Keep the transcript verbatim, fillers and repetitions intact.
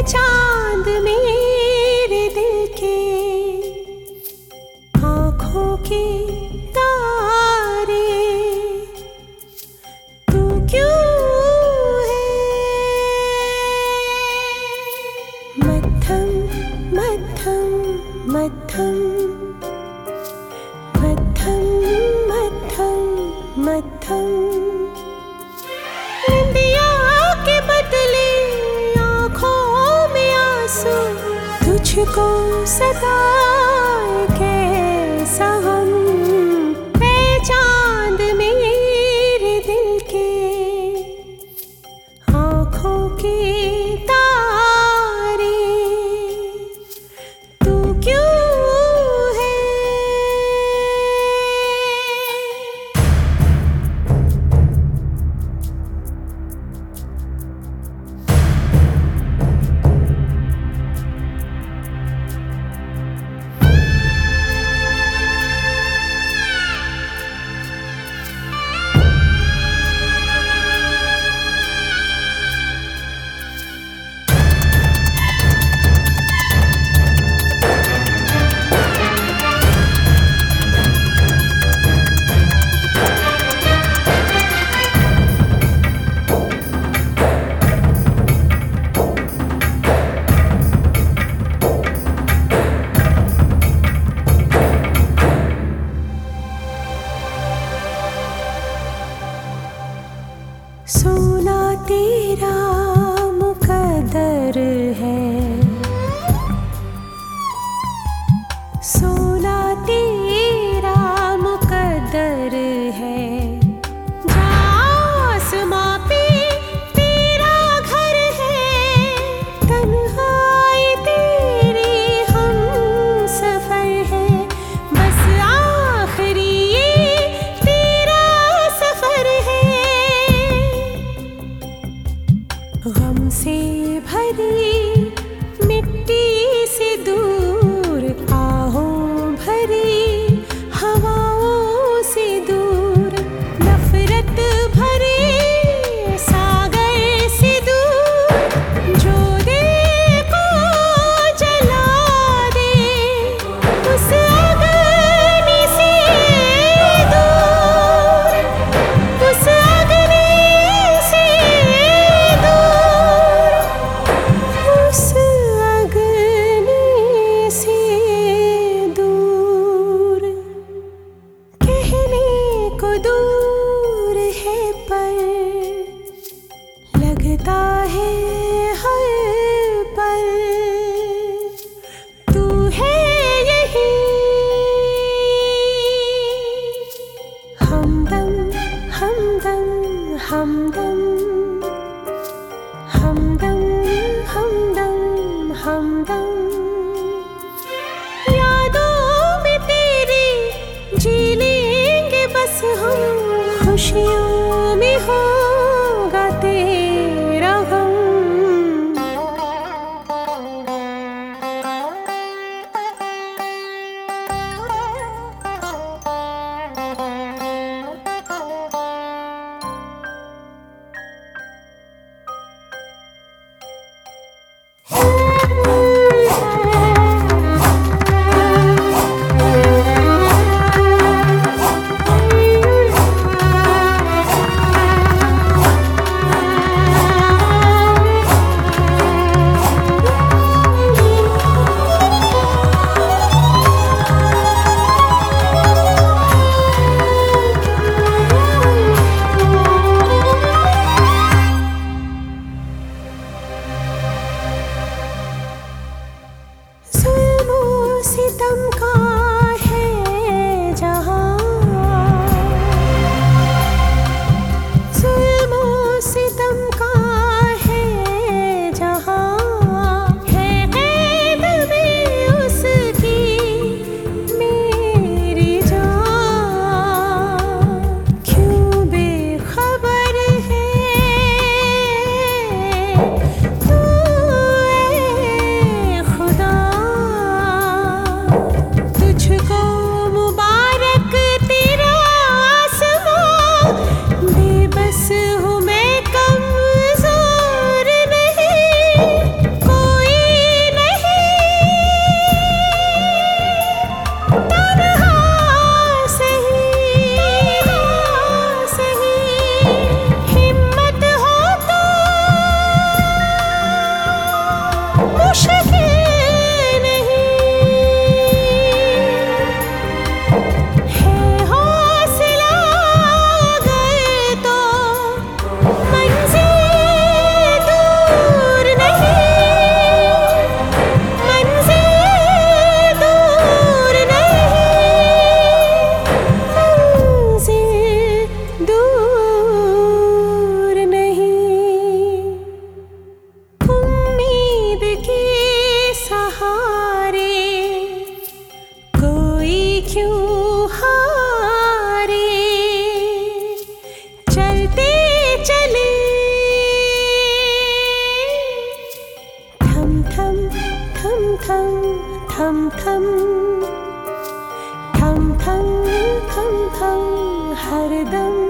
चांद मेरे दिल के आँखों के तारे, तू क्यों है मध्यम मध्यम मध्यम मध्यम मध्यम मध्यम। निंदिया के बदले आँखों में आंसू, तुझको सताए कैसा गम। ऐ चांद मेरे दिल के आँखों के तारे, तू क्यों है सोना तेरा मुकद्दर है, सोना तेरा मुकद्दर है। आसमां पे तेरा घर है, तन्हाई तेरी हम सफर है। बस आखिरी ये तेरा सफर है, गम से भरी मिट्टी से दूर, आहों भरी हवाओं से दूर, नफरत भरे सागर से दूर। जो दिल को जला दे उस अग्नि से दूर, उस अग्नि से दूर, उस अग्नि से दूर। कहने को दूर है पर लगता है हर पल, तू है यही हमदम हमदम हमदम हमदम हमदम हमदम। यादों में तेरी जी लेंगे बस हम, खुशियों में होगा तेरा गम। सितम का है जहां, जुल्म और सितम का है जहां। है कैद में उसकी मेरी जान, क्यों बेखबर है तू ऐ खुदा। थम थम थम थम थम थम थम थम थम थम हरदम